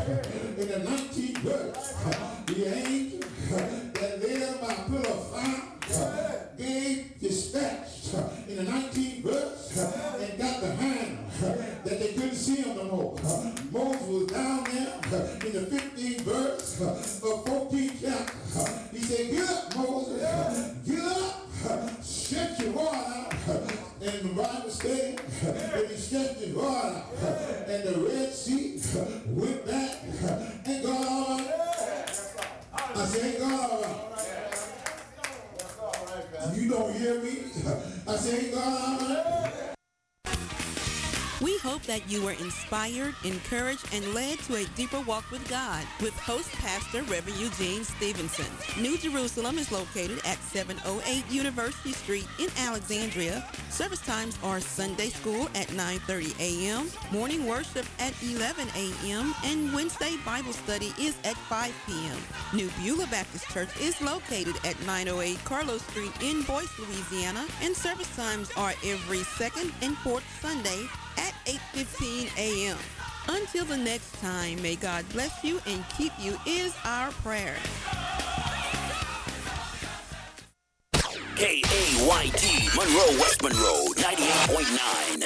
In the 19th verse, the angel that led up by a pillar of fire gave dispatch in the 19th verse and got behind them that they couldn't see him no more. Moses was down there in the 15th verse of 14th chapter. He said, get up, Moses, get up, stretch your rod out. And the Bible said that he stretched his rod out and the Red Sea went back and God all right. I said, God all right. You don't hear me? I said, God all right. We hope that you were inspired, encouraged, and led to a deeper walk with God with host pastor Reverend Eugene Stevenson. New Jerusalem is located at 708 University Street in Alexandria. Service times are Sunday school at 9:30 a.m., morning worship at 11 a.m., and Wednesday Bible study is at 5 p.m. New Beulah Baptist Church is located at 908 Carlos Street in Boyce, Louisiana, and service times are every second and fourth Sunday at 8:15 a.m. Until the next time, may God bless you and keep you is our prayer. KAYT, Monroe, West Monroe, 98.9.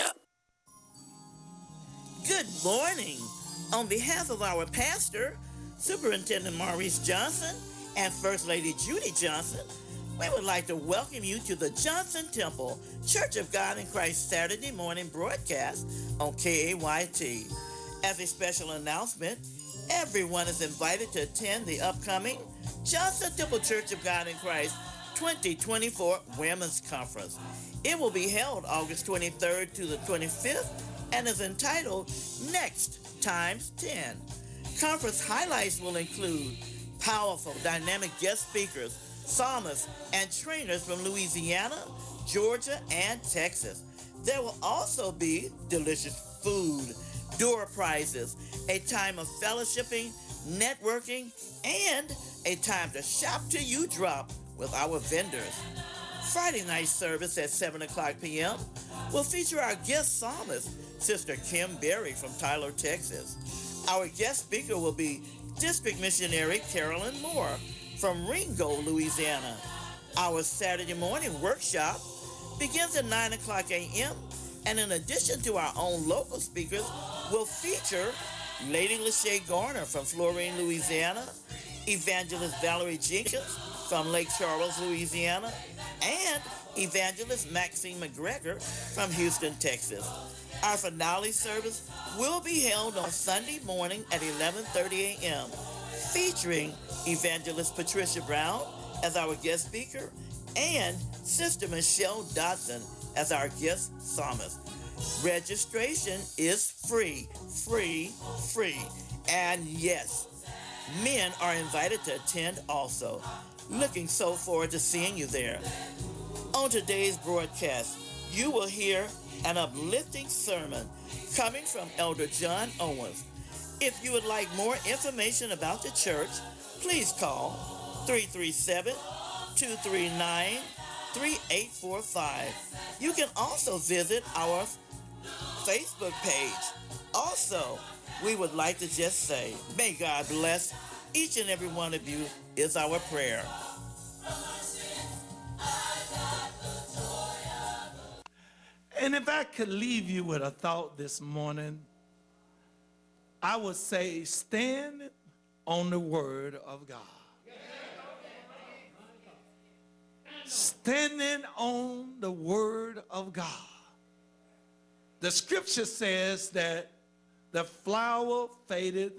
Good morning. On behalf of our pastor, Superintendent Maurice Johnson, and First Lady Judy Johnson, we would like to welcome you to the Johnson Temple Church of God in Christ Saturday morning broadcast on KAYT. As a special announcement, everyone is invited to attend the upcoming Johnson Temple Church of God in Christ 2024 Women's Conference. It will be held August 23rd to the 25th and is entitled Next Times 10. Conference highlights will include powerful, dynamic guest speakers, psalmists, and trainers from Louisiana, Georgia, and Texas. There will also be delicious food, door prizes, a time of fellowshipping, networking, and a time to shop till you drop with our vendors. Friday night service at 7 o'clock p.m. will feature our guest psalmist, Sister Kim Berry from Tyler, Texas. Our guest speaker will be District Missionary Carolyn Moore from Ringo, Louisiana. Our Saturday morning workshop begins at 9 o'clock a.m. and in addition to our own local speakers, will feature Lady Lachey Garner from Florine, Louisiana, Evangelist Valerie Jenkins from Lake Charles, Louisiana, and Evangelist Maxine McGregor from Houston, Texas. Our finale service will be held on Sunday morning at 11:30 a.m., featuring Evangelist Patricia Brown as our guest speaker and Sister Michelle Dodson as our guest psalmist. Registration is free. And yes, men are invited to attend also. Looking so forward to seeing you there. On today's broadcast, you will hear an uplifting sermon coming from Elder John Owens. If you would like more information about the church, please call 337-239-3845. You can also visit our Facebook page. Also, we would like to just say, may God bless each and every one of you is our prayer. And if I could leave you with a thought this morning, I would say stand on the word of God. Standing on the word of God. The scripture says that the flower faded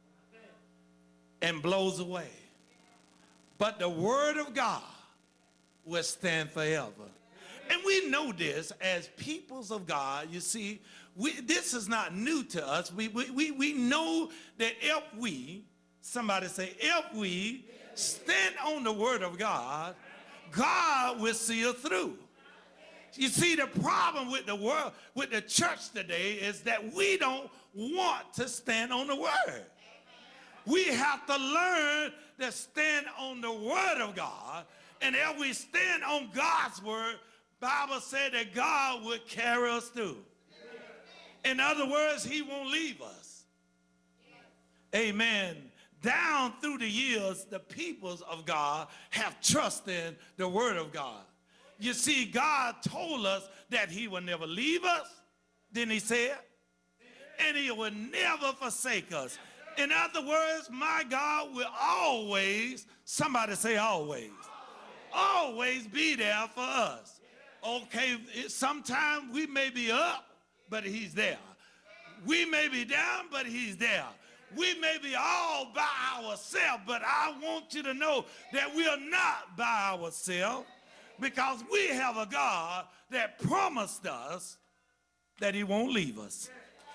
and blows away, but the word of God will stand forever. And we know this as peoples of God. You see, this is not new to us. We know that if we, somebody say, if we stand on the word of God, God will see us through. You see, the problem with the world, with the church today, is that we don't want to stand on the word. We have to learn to stand on the word of God. And if we stand on God's word, Bible said that God would carry us through. In other words, he won't leave us. Amen. Down through the years, the peoples of God have trusted in the word of God. You see, God told us that he will never leave us, didn't he say it? And he will never forsake us. In other words, my God will always, somebody say always be there for us. Okay, sometimes we may be up, but he's there. We may be down, but he's there. We may be all by ourselves, but I want you to know that we are not by ourselves, because we have a God that promised us that he won't leave us.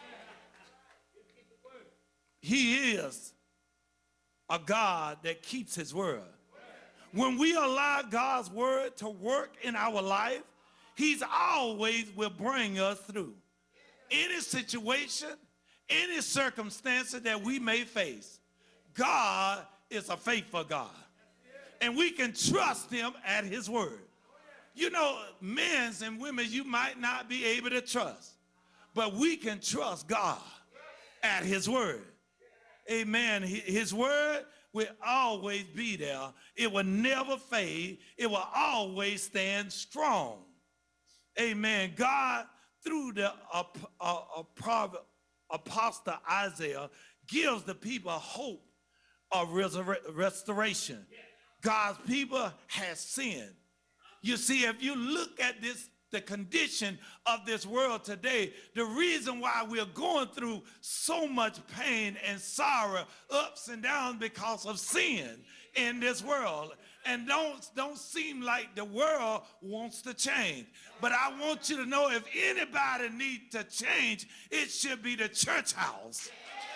He is a God that keeps his word. When we allow God's word to work in our life, he's always will bring us through any situation, any circumstances that we may face. God is a faithful God, and we can trust him at his word. You know, men and women you might not be able to trust, but we can trust God at his word. Amen. His word will always be there. It will never fade. It will always stand strong. Amen. God, through the apostle Isaiah, gives the people hope of restoration. God's people has sinned. You see, if you look at this, the condition of this world today, the reason why we're going through so much pain and sorrow, ups and downs, because of sin in this world. And don't seem like the world wants to change. But I want you to know, if anybody needs to change, it should be the church house.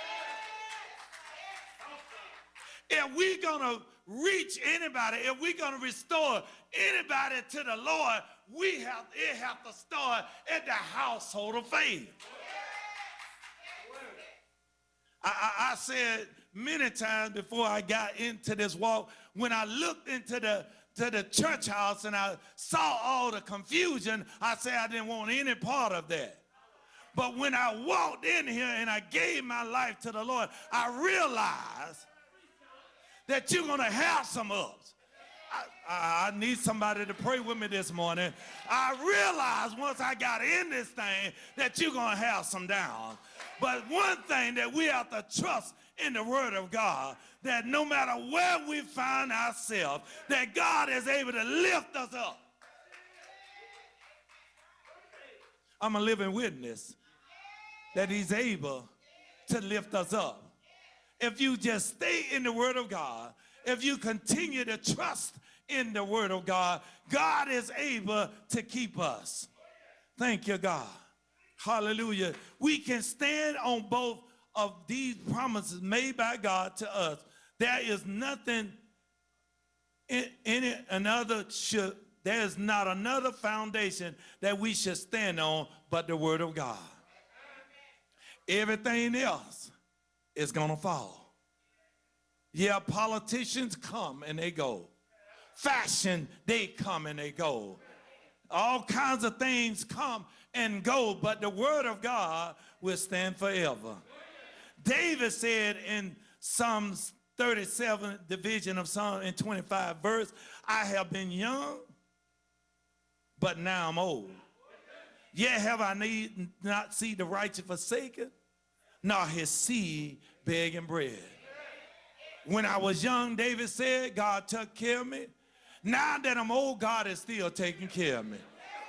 If we're going to reach anybody, if we're going to restore anybody to the Lord, it have to start at the household of faith. I said many times before I got into this walk, when I looked into the church house and I saw all the confusion, I said I didn't want any part of that. But when I walked in here and I gave my life to the Lord, I realized that you're going to have some ups. I need somebody to pray with me this morning. I realized once I got in this thing that you're going to have some downs. But one thing that we have to trust in the word of God, that no matter where we find ourselves, that God is able to lift us up. I'm a living witness that he's able to lift us up. If you just stay in the word of God, if you continue to trust in the word of God, God is able to keep us. Thank you, God. Hallelujah. We can stand on both of these promises made by God to us. There is nothing there is not another foundation that we should stand on but the word of God. Everything else is going to fall. Yeah, politicians come and they go. Fashion, they come and they go. All kinds of things come and go, but the word of God will stand forever. David said in Psalms 37, division of Psalm in 25 verse, I have been young, but now I'm old. Yet have I not seen the righteous forsaken, nor his seed begging bread. When I was young, David said, God took care of me. Now that I'm old, God is still taking care of me.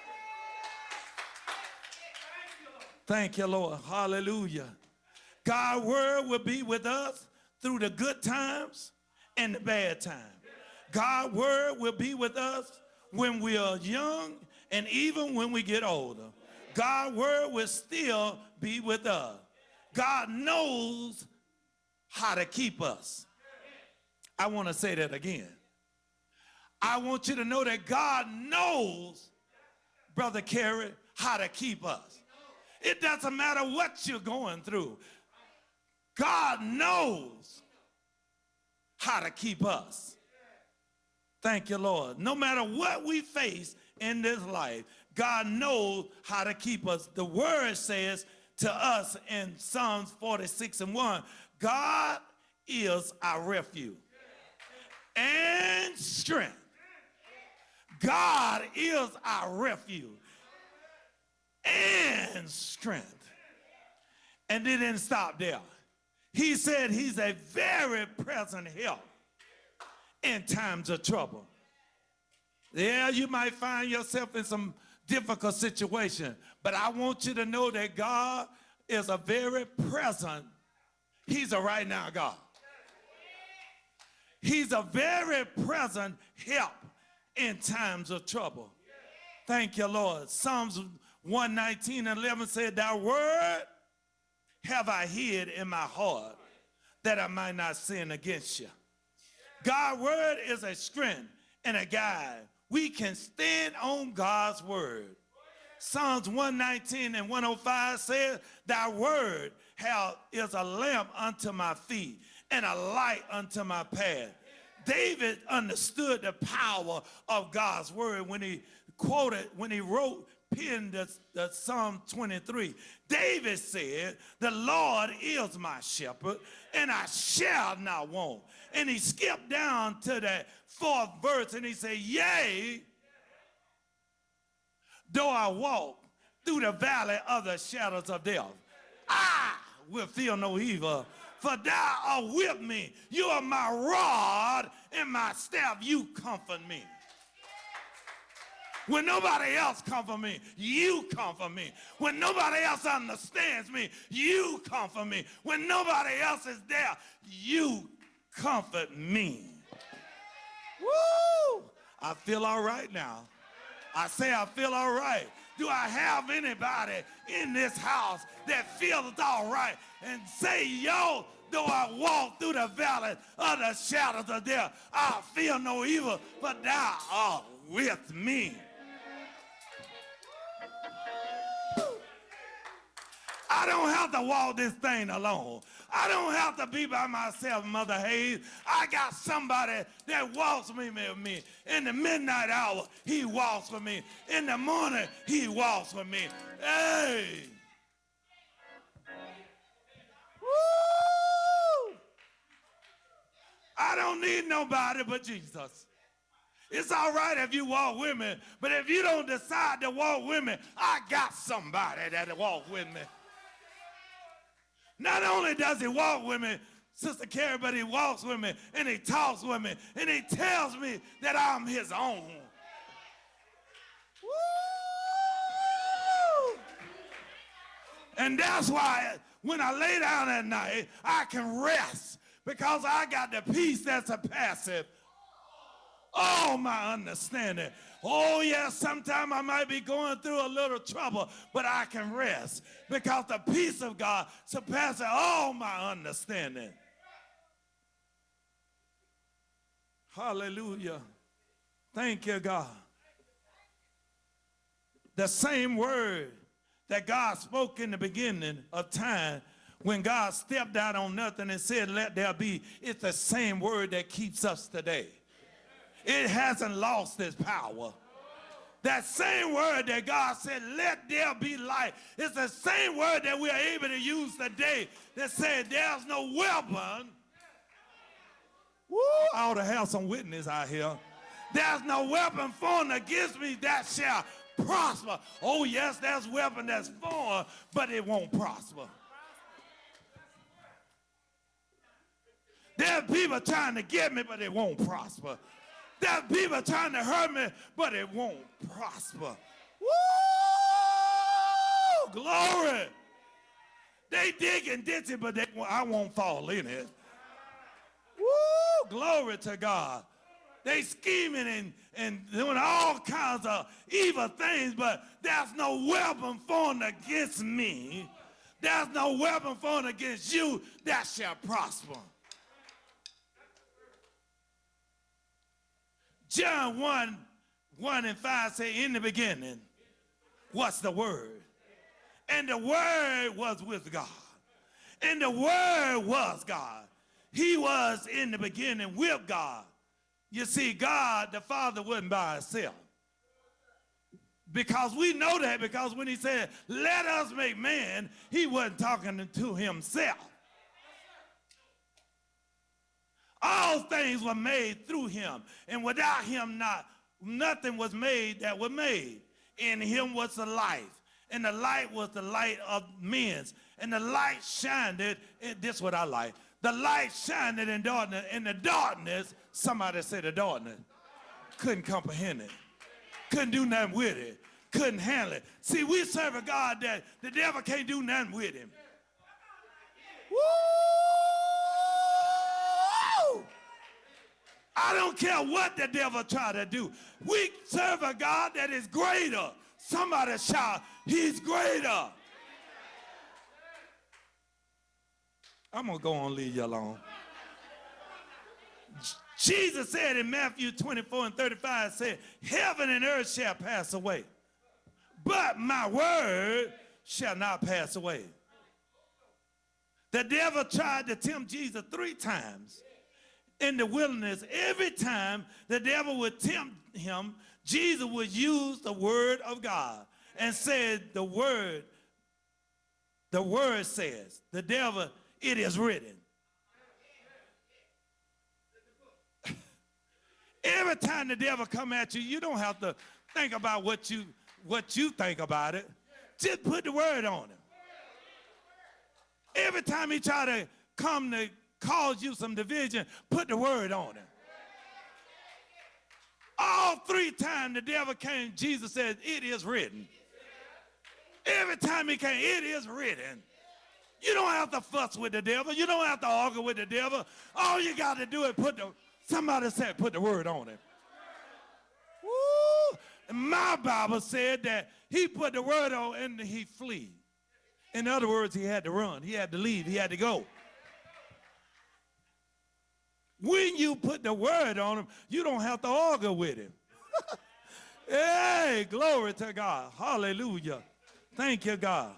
Thank you, Lord. Hallelujah. God's word will be with us through the good times and the bad times. God's word will be with us when we are young and even when we get older. God's word will still be with us. God knows how to keep us. I want to say that again. I want you to know that God knows, Brother Kerry, how to keep us. It doesn't matter what you're going through. God knows how to keep us. Thank you, Lord. No matter what we face in this life, God knows how to keep us. The word says to us in Psalms 46:1, God is our refuge and strength. God is our refuge and strength. And it didn't stop there. He said he's a very present help in times of trouble. Yeah, you might find yourself in some difficult situation, but I want you to know that God is a very present, he's a right now God. He's a very present help in times of trouble. Thank you, Lord. Psalms 119:11 said, thy word have I hid in my heart that I might not sin against you. God's word is a strength and a guide. We can stand on God's word. Psalms 119:105 says, thy word is a lamp unto my feet and a light unto my path. David understood the power of God's word when he penned the Psalm 23. David said, the Lord is my shepherd, and I shall not want. And he skipped down to that 4th verse, and he said, yea, though I walk through the valley of the shadows of death, I will feel no evil, for thou art with me. You are my rod and my staff. You comfort me. When nobody else comforts me, you comfort me. When nobody else understands me, you comfort me. When nobody else is there, you comfort me. Woo! I feel all right now. I say I feel all right. Do I have anybody in this house that feels all right and say, yo, though I walk through the valley of the shadows of death, I feel no evil, but thou art with me. I don't have to walk this thing alone. I don't have to be by myself, Mother Hayes. I got somebody that walks with me. In the midnight hour, he walks with me. In the morning, he walks with me. Hey! Woo! I don't need nobody but Jesus. It's all right if you walk with me, but if you don't decide to walk with me, I got somebody that'll walk with me. Not only does he walk with me, Sister Carrie, but he walks with me, and he talks with me, and he tells me that I'm his own. Woo! And that's why when I lay down at night, I can rest, because I got the peace that surpasses all my understanding. Oh, yes, sometimes I might be going through a little trouble, but I can rest because the peace of God surpasses all my understanding. Hallelujah. Thank you, God. The same word that God spoke in the beginning of time when God stepped out on nothing and said, let there be, it's the same word that keeps us today. It hasn't lost its power. That same word that God said, let there be light, it's the same word that we are able to use today that said there's no weapon. Woo, I ought to have some witness out here. There's no weapon formed against me that shall prosper. Oh, yes, there's weapon that's formed, but it won't prosper. There are people trying to get me, but it won't prosper. There are people trying to hurt me, but it won't prosper. Woo! Glory! They dig and ditch it, but I won't fall in it. Woo! Glory to God. They scheming and doing all kinds of evil things, but there's no weapon formed against me. There's no weapon formed against you that shall prosper. John 1:1-5 say, in the beginning, what's the word? And the word was with God. And the word was God. He was in the beginning with God. You see, God, the Father, wasn't by himself. Because we know that, because when he said, let us make man, he wasn't talking to himself. All things were made through him, and without him nothing was made that was made. In him was the life, and the light was the light of men. And the light shined, this is what I like. The light shined in darkness, and the darkness, somebody said the darkness, couldn't comprehend it, couldn't do nothing with it, couldn't handle it. See, we serve a God that the devil can't do nothing with him. Woo! I don't care what the devil try to do. We serve a God that is greater. Somebody shout, he's greater. I'm going to go on and leave you alone. Jesus said in Matthew 24:35, said, heaven and earth shall pass away, but my word shall not pass away. The devil tried to tempt Jesus 3 times in the wilderness. Every time the devil would tempt him, Jesus would use the word of God and said the word says, the devil, it is written. Every time the devil come at you, you don't have to think about what you think about it. Just put the word on him. Every time he try to come to cause you some division, put the word on him. All 3 times the devil came, Jesus said, it is written. Every time he came, it is written. You don't have to fuss with the devil. You don't have to argue with the devil. All you got to do is somebody said, put the word on him. Woo! And my Bible said that he put the word on and he flee. In other words, he had to run. He had to leave. He had to go. When you put the word on him, you don't have to argue with him. Hey, glory to God. Hallelujah. Thank you, God.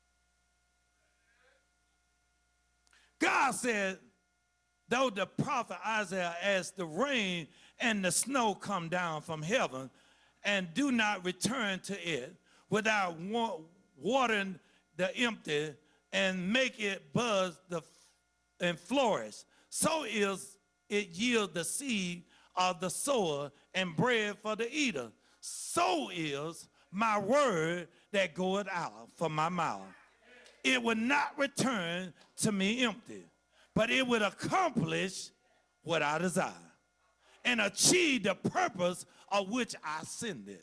God said, though the prophet Isaiah, as the rain and the snow come down from heaven and do not return to it without watering the empty and make it buzz and flourish, so is it yield the seed of the sower and bread for the eater. So is my word that goeth out from my mouth. It will not return to me empty, but it will accomplish what I desire and achieve the purpose of which I send it.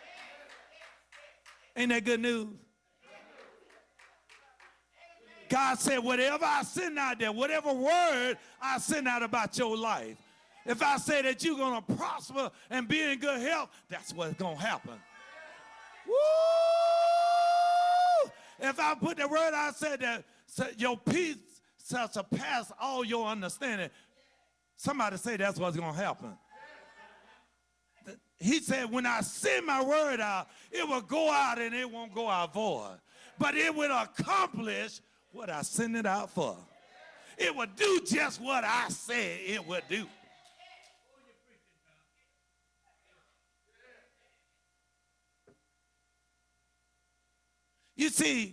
Ain't that good news? God said, whatever I send out there, whatever word I send out about your life, if I say that you're going to prosper and be in good health, that's what's going to happen. Woo! If I put the word I said that your peace shall surpass all your understanding, somebody say that's what's going to happen. He said, when I send my word out, it will go out and it won't go out void, but it will accomplish what I send it out for. It will do just what I said it would do. You see,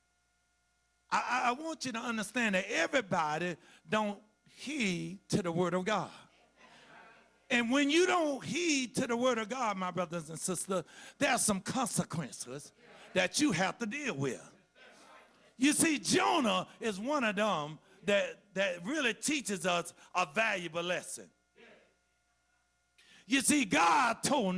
I want you to understand that everybody don't heed to the word of God. And when you don't heed to the word of God, my brothers and sisters, there are some consequences that you have to deal with. You see, Jonah is one of them that really teaches us a valuable lesson. You see, God told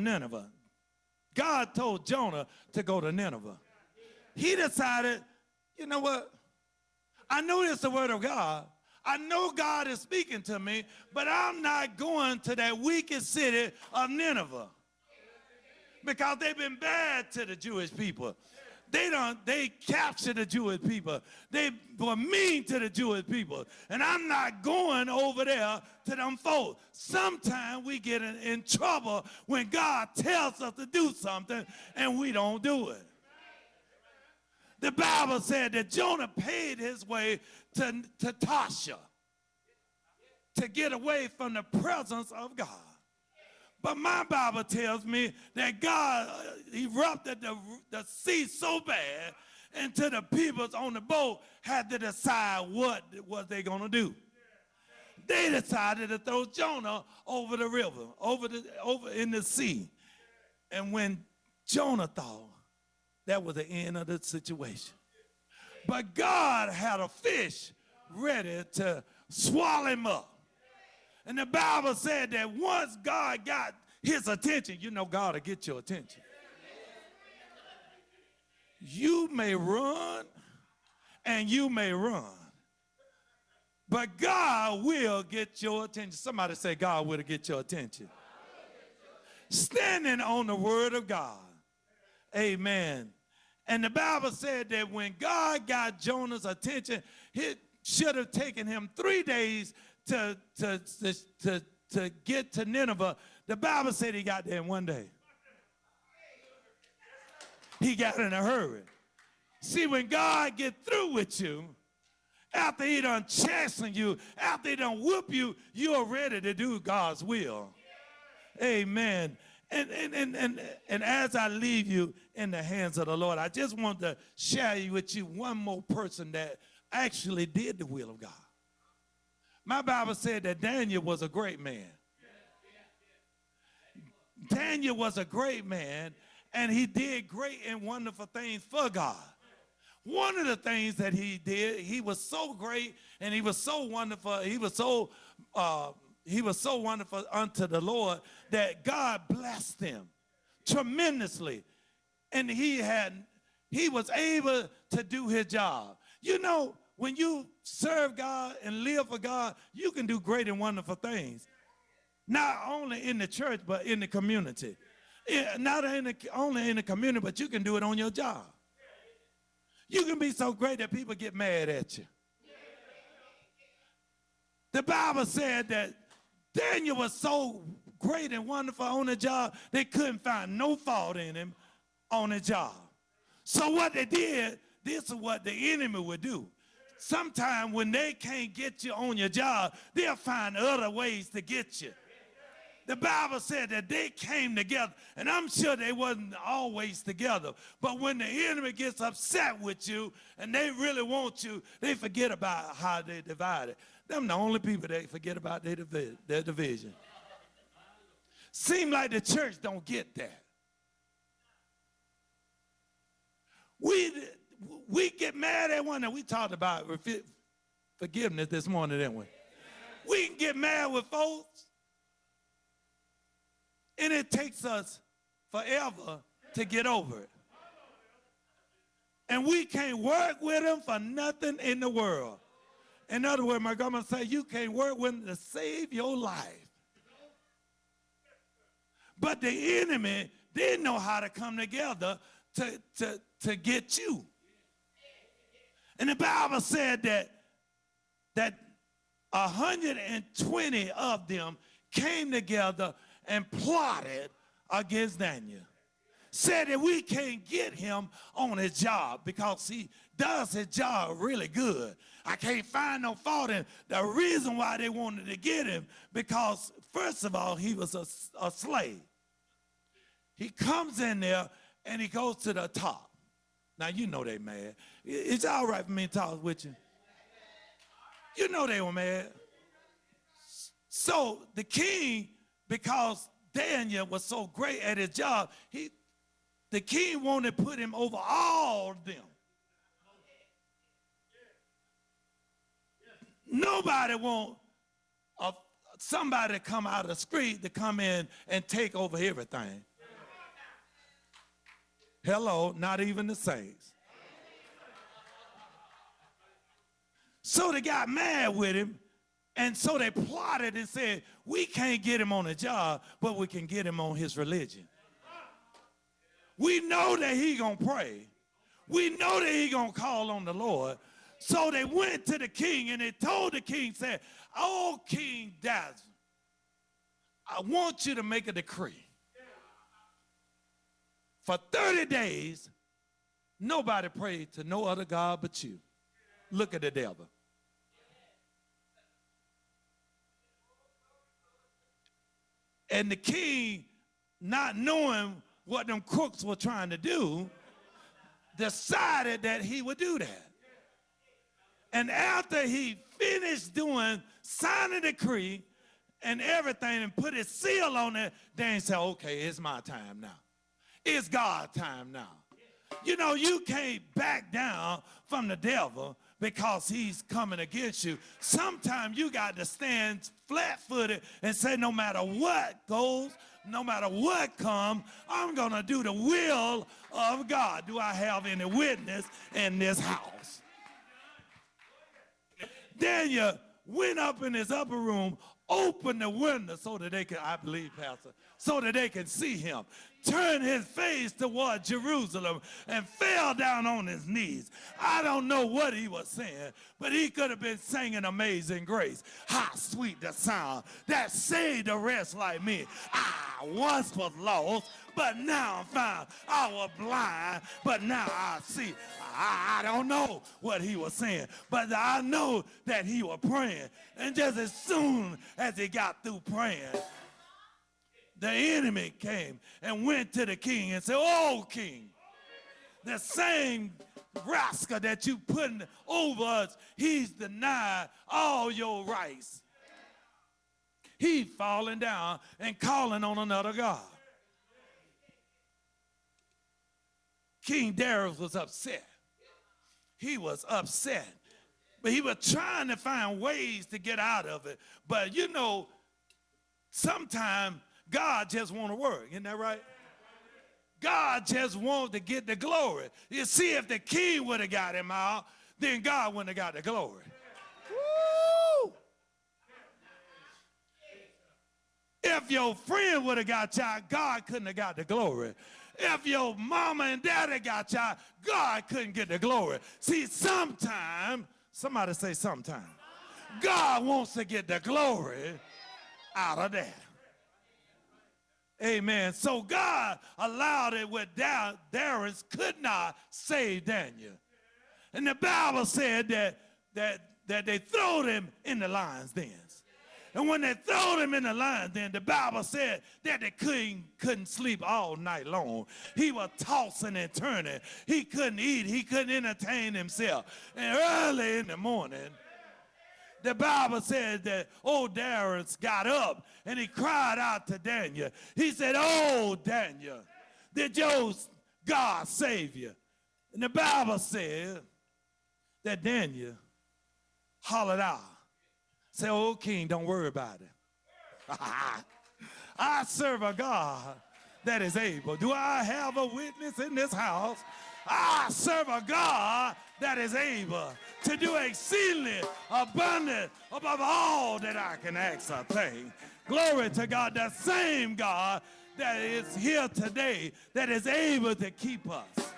Jonah to go to Nineveh. He decided, you know what? I know it's the word of God. I know God is speaking to me, but I'm not going to that wicked city of Nineveh because they've been bad to the Jewish people. They captured the Jewish people. They were mean to the Jewish people. And I'm not going over there to them folks. Sometimes we get in trouble when God tells us to do something and we don't do it. The Bible said that Jonah paid his way to Tarshish to get away from the presence of God. But my Bible tells me that God erupted the sea so bad until the people on the boat had to decide what was they going to do. they decided to throw Jonah over the river, over in the sea. And when Jonah thought that was the end of the situation. But God had a fish ready to swallow him up. And the Bible said that once God got his attention, you know God will get your attention. You may run and you may run, but God will get your attention. Somebody say God will get your attention. Standing on the word of God. Amen. And the Bible said that when God got Jonah's attention, it should have taken him 3 days to get to Nineveh. The Bible said he got there in 1 day. He got in a hurry. See, when God get through with you, after he done chasten you, after he done whoop you, you are ready to do God's will. Amen. And as I leave you in the hands of the Lord, I just want to share with you one more person that actually did the will of God. My Bible said that Daniel was a great man. Daniel was a great man, and he did great and wonderful things for God. One of the things that he did, he was so great and he was so wonderful, he was so wonderful unto the Lord that God blessed him tremendously. And he was able to do his job. You know, when you serve God and live for God, you can do great and wonderful things. Not only in the church, but in the community. Not only in the community, but you can do it on your job. You can be so great that people get mad at you. The Bible said that Daniel was so great and wonderful on the job, they couldn't find no fault in him on the job. So what they did, this is what the enemy would do. Sometimes when they can't get you on your job, they'll find other ways to get you. The Bible said that they came together, and I'm sure they wasn't always together. But when the enemy gets upset with you and they really want you, they forget about how they divided. Them the only people that forget about their division. Seem like the church don't get that. We get mad at one another. We talked about forgiveness this morning, didn't we? We can get mad with folks, and it takes us forever to get over it. And we can't work with them for nothing in the world. In other words, my grandma said, you can't work with them to save your life. But the enemy didn't know how to come together to get you. And the Bible said that 120 of them came together and plotted against Daniel. Said that we can't get him on his job because he does his job really good. I can't find no fault in the reason why they wanted to get him, because first of all, he was a slave. He comes in there and he goes to the top. Now, you know they mad. It's all right for me to talk with you. You know they were mad. So the king, because Daniel was so great at his job, the king wanted to put him over all of them. Nobody want somebody to come out of the street to come in and take over everything. Hello, not even the saints. So they got mad with him, and so they plotted and said, we can't get him on a job, but we can get him on his religion. We know that he gonna pray. We know that he gonna call on the Lord. So they went to the king and they told the king, said, oh, King Dazzle, I want you to make a decree. For 30 days, nobody prayed to no other God but you. Look at the devil. And the king, not knowing what them crooks were trying to do, decided that he would do that. And after he finished doing, signed a decree and everything and put his seal on it, then say, okay, it's my time now. It's God's time now. You know, you can't back down from the devil because he's coming against you. Sometimes you got to stand flat-footed and say, no matter what goes, no matter what comes, I'm going to do the will of God. Do I have any witness in this house? Daniel went up in his upper room, opened the window so that they could, I believe, Pastor, so that they could see him, turned his face toward Jerusalem and fell down on his knees. I don't know what he was saying, but he could have been singing Amazing Grace. How sweet the sound that saved a wretch like me. I once was lost, but now I'm found. I was blind, but now I see. I don't know what he was saying, but I know that he was praying. And just as soon as he got through praying, the enemy came and went to the king and said, oh, king, the same rascal that you putting over us, he's denied all your rights. He's falling down and calling on another God. King Darius was upset. He was upset. But he was trying to find ways to get out of it. But you know, sometimes God just want to work. Isn't that right? God just wants to get the glory. You see, if the king would have got him out, then God wouldn't have got the glory. Woo! If your friend would have got you out, God couldn't have got the glory. If your mama and daddy got you out, God couldn't get the glory. See, sometimes, somebody say sometime, God wants to get the glory out of that. Amen. So God allowed it where Darius could not save Daniel. And the Bible said that they threw him in the lion's dens. And when they threw him in the lion's den, the Bible said that the king couldn't sleep all night long. He was tossing and turning. He couldn't eat. He couldn't entertain himself. And early in the morning, the Bible says that old Darius got up and he cried out to Daniel. He said, oh, Daniel, did your God save you? And the Bible said that Daniel hollered out. Say, oh, king, don't worry about it. I serve a God that is able. Do I have a witness in this house? I serve a God that is able to do exceedingly abundant above all that I can ask or think. Glory to God, the same God that is here today, that is able to keep us.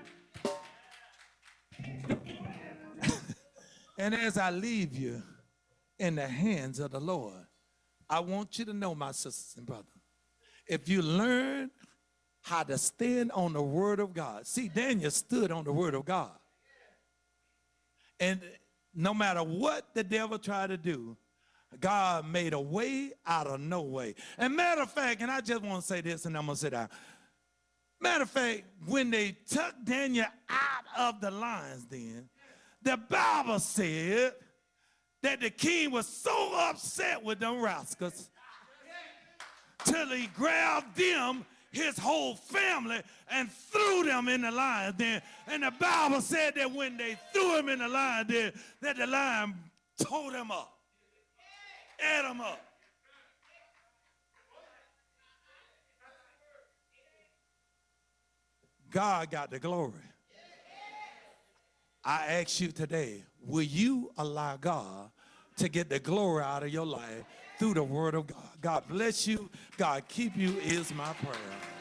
And as I leave you in the hands of the Lord, I want you to know, my sisters and brothers, if you learn how to stand on the word of God. See, Daniel stood on the word of God. And no matter what the devil tried to do, God made a way out of no way. And matter of fact, and I just want to say this and I'm going to sit down. Matter of fact, when they took Daniel out of the lion's den, the Bible said that the king was so upset with them rascals till he grabbed them, his whole family, and threw them in the lion's den. And the Bible said that when they threw him in the lion's den, that the lion tore them up, ate them up. God got the glory. I ask you today, will you allow God to get the glory out of your life through the word of God? God bless you. God keep you is my prayer.